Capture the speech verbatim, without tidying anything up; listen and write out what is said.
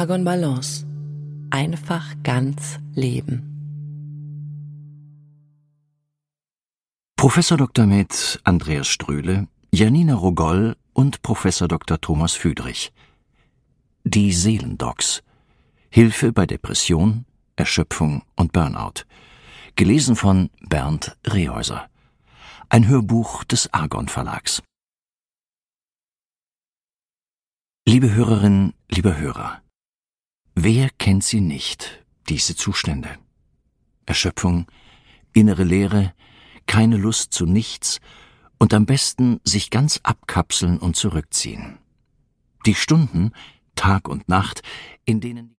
Argon Balance. Einfach ganz leben. Professor Doktor med Andreas Ströhle, Janina Rogoll und Professor Doktor Thomas Füdrich. Die Seelendocs. Hilfe bei Depression, Erschöpfung und Burnout. Gelesen von Bernd Rehäuser. Ein Hörbuch des Argon Verlags. Liebe Hörerinnen, lieber Hörer, wer kennt sie nicht, diese Zustände? Erschöpfung, innere Leere, keine Lust zu nichts und am besten sich ganz abkapseln und zurückziehen. Die Stunden, Tag und Nacht, in denen